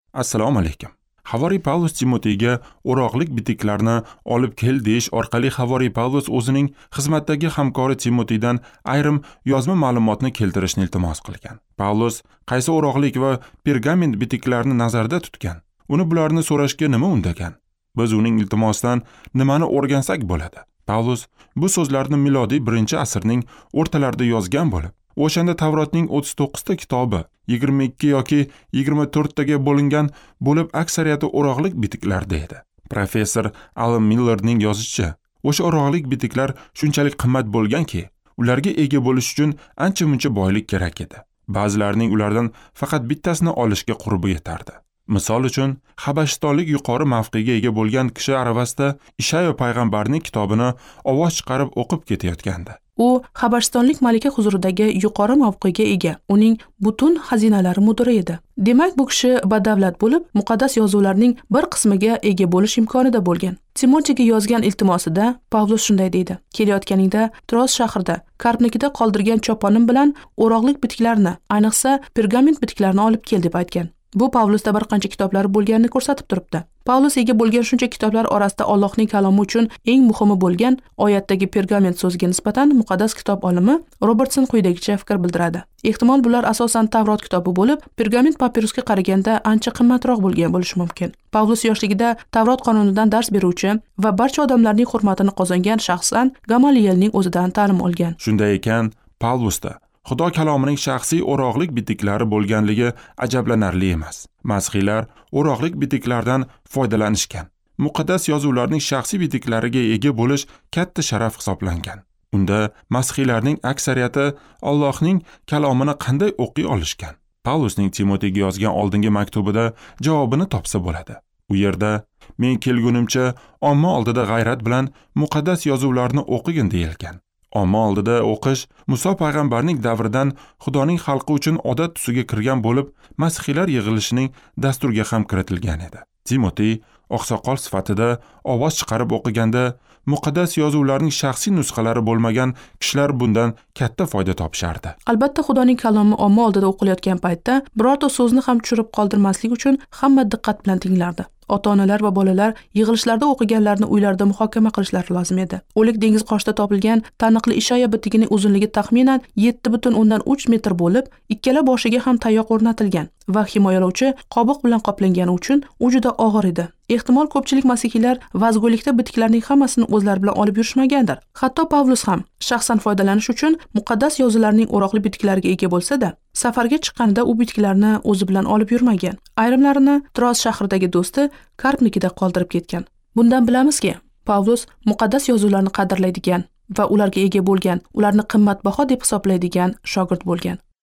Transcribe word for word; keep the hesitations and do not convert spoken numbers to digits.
Assalomu alaykum. Havoriy Pavlus Timoteyga o'roqlik bitiklarni olib kel deyish orqali Havoriy Pavlus o'zining xizmatdagi hamkori Timoteydan ayrim yozma ma'lumotni keltirishni iltimos qilgan. Pavlus qaysi o'roqlik va pergament bitiklarni nazarda tutgan? Uni bularni so'rashga nima undagan? Biz uning iltimosidan nimani o'rgansak bo'ladi? Pavlus bu so'zlarni milodiy birinchi asrning o'rtalarida yozgan bo'lib, o'shanda Tavrotning o'ttiz to'qqizta kitobi yigirma ikki yoki yigirma to'rt taga bo'lingan bo'lib, aksariyati o'roqlik bitiklarda edi. Professor Alan Millerning yozishicha, o'sha o'roqlik bitiklar shunchalik qimmat bo'lganki, ularga ega bo'lish uchun ancha-muncha boylik kerak edi. Ba'zilarining ulardan faqat bittasini olishga qurbi yetardi. Misol uchun, Habashistonlik yuqori mavqega ega bo'lgan kishi aravasida Ishaya payg'ambarning kitobini ovoz chiqarib o'qib ketayotgandi. U Habashistonlik malika huzuridagi yuqori mavqega ega, uning butun xazinalari mudiri edi. Demak, bu kishi badavlat bo'lib, muqaddas yozuvlarning bir qismiga ega bo'lish imkonida bo'lgan. Timoteyga yozgan iltimosida Pavlus shunday deydi: "Kelayotganingda Troas shahrida Karpnikida qoldirgan choponim bilan o'roqlik bitiklarni, ayniqsa pergament bitiklarni olib kel" deb aytgan. Bu Pavlusda bir qancha kitoblar bo'lganini ko'rsatib turibdi. Pavlus ega bo'lgan shuncha kitoblar orasida Allohning kalomi uchun eng muhimi bo'lgan oyatdagi pergament so'ziga nisbatan muqaddas kitob olimi Robertson quyidagicha fikr bildiradi. Ehtimol bular asosan Tavrot kitobi bo'lib, pergament papirusga qaraganda ancha qimmatroq bo'lgan bo'lishi mumkin. Pavlus yoshligida Tavrot qonunidan dars beruvchi va barcha odamlarning hurmatini qozongan shaxsan Gamaliyelning o'zidan ta'lim olgan. Shunday ekan, Pavlusda Xudo kalomining shaxsiy o'roqlik bitiklari bo'lganligi ajablanarli emas. Masihiylar o'roqlik bitiklardan foydalanishgan. Muqaddas yozuvlarning shaxsiy bitiklariga ega bo'lish katta sharaf hisoblangan. Unda masihiylarning aksariyati Allohning kalomini qanday o'qiy olishgan? Pavlusning Timoteyga yozgan oldingi maktubida javobini topsa bo'ladi. U yerda men kelgunimcha omma oldida g'ayrat bilan muqaddas yozuvlarni o'qigin deyilgan. Omma oldida o'qish Muso payg'ambarning davridan Xudoning xalqi uchun odat tusiga kirgan bo'lib, masihiylar yig'ilishining dasturga ham kiritilgan edi. Timotey oqsoqol sifatida ovoz chiqarib o'qiganda, muqaddas yozuvlarning shaxsiy nusxalari bo'lmagan kishilar bundan katta foyda topishardi. Albatta, Xudoning kalomi omma oldida o'qilayotgan paytda birorta so'zni ham tushirib qoldirmaslik uchun hamma diqqat bilan tinglardi. Ota-onalar va bolalar yig'ilishlarda o'qiganlarni uylarida muhokama qilishlari lozim edi. O'lik dengiz qoshida topilgan taniqli Ishaya bitigining uzunligi taxminan yetti butun o'ndan uch metr bo'lib, ikkala boshiga ham tayoq o'rnatilgan va himoyalovchi qobiq bilan qoplangani uchun u juda og'ir edi. Ehtimol ko'pchilik masihiylar vazgo'likda bitiklarning hammasini o'zlari bilan olib yurishmagandir. Hatto Pavlus ham shaxsan foydalanish uchun muqaddas yozuvlarning o'roqli bitiklariga ega bo'lsa-da, safarga chiqqanida u bitiklarni o'zi bilan olib yurmagan. Ayrimlarini Troas shahridagi do'sti Karpnikida qoldirib ketgan. Bundan bilamizki, Pavlus muqaddas yozuvlarni qadrlaydigan va ularga ega bo'lgan, ularni qimmatbaho deb hisoblaydigan shogird bo'lgan.